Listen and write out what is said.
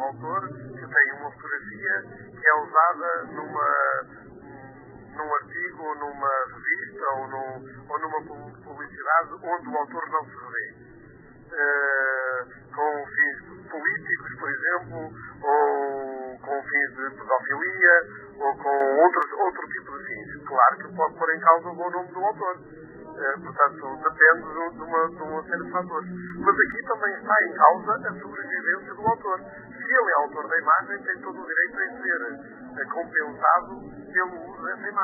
autor que tem uma fotografia que é usada num artigo, ou numa revista, ou numa publicidade onde o autor não se revê. Com fins políticos, por exemplo, ou com fins de pedofilia, ou com outro tipo de fins. Claro que pode pôr em causa o bom nome do autor. Portanto, depende de uma série de fatores. Mas aqui também está em causa a sobrevivência do autor. Se ele é autor da imagem, tem todo o direito em ser compensado pelo uso dessa imagem.